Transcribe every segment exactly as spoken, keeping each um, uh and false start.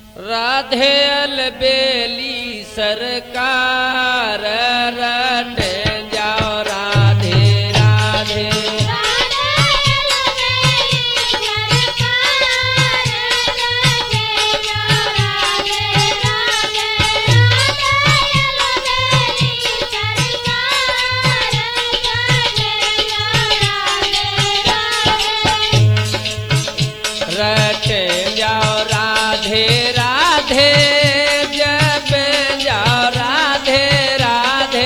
राधे अलबेली सरकार रटे जाओ राधे राधे रटे जाओ राधे राधे जब जाओ राधे राधे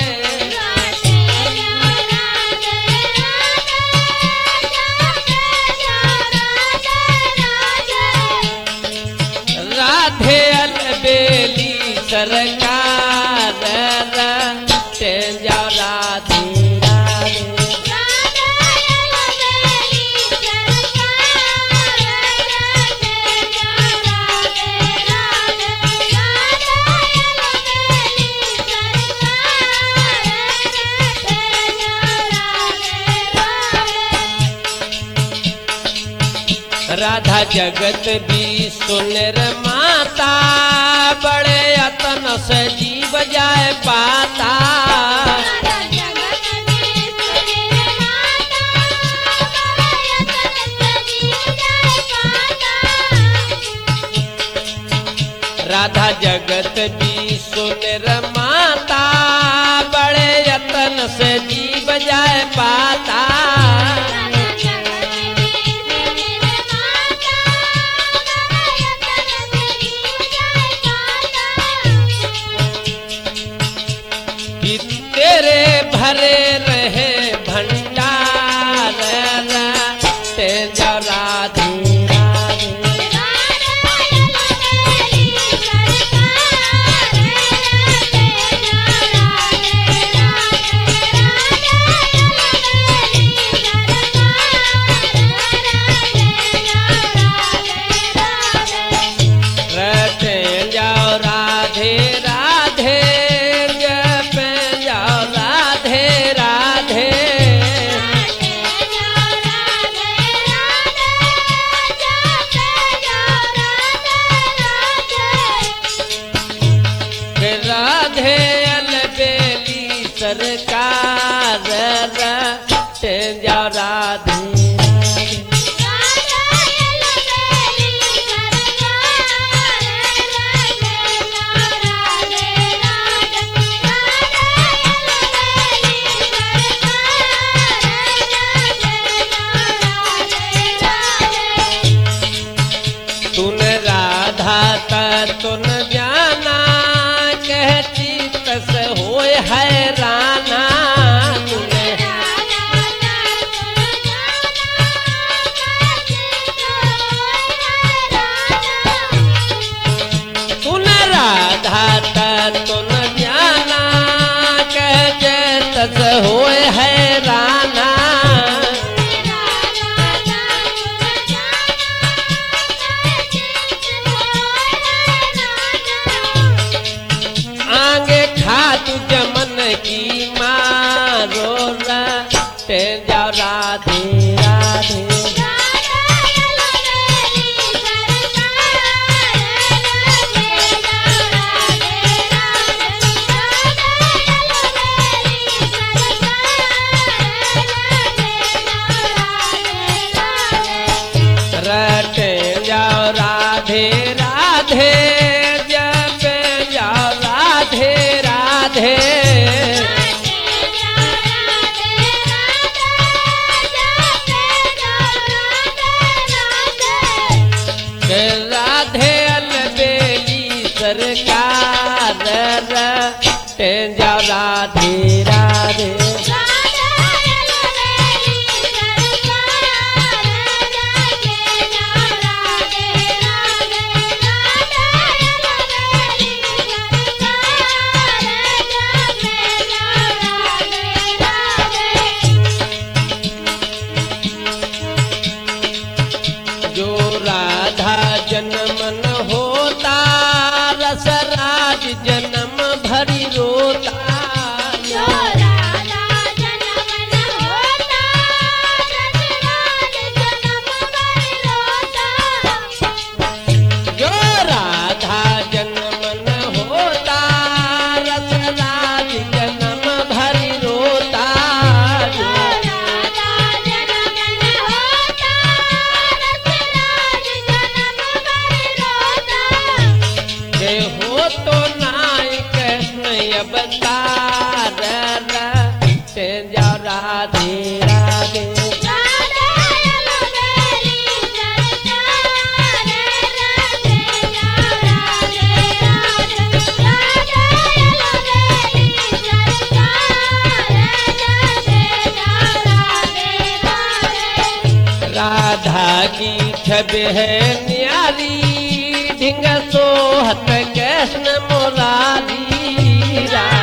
राधे अलबेली सरकार रटे जाओ राधे राधा जगत भी सुनर माता बड़े यतन से जीव जाए पाता राधा जगत भी सुनर माता बड़े यतन से जीव जाए पाता तेरे भरे रहे भंडार ते जा राधे रटे जाओ राधे राधे राधे अलबेली सरकार रटे जाओ राधे तुन राधा तुन जाना कहती तस होए हैराना तूने तुन राधा तुन जाना कहते तस होए हैराना आगे खातू जमन की मारो रटे जाओ राधे राधे रटे जाओ राधे राधे जब जाओ राधे राधे राधे अलबेली सरकार रटे जाओ राधे राधे राधे राधा की छवि है न्यारी ढिंग सोहत कृष्ण मुरारी।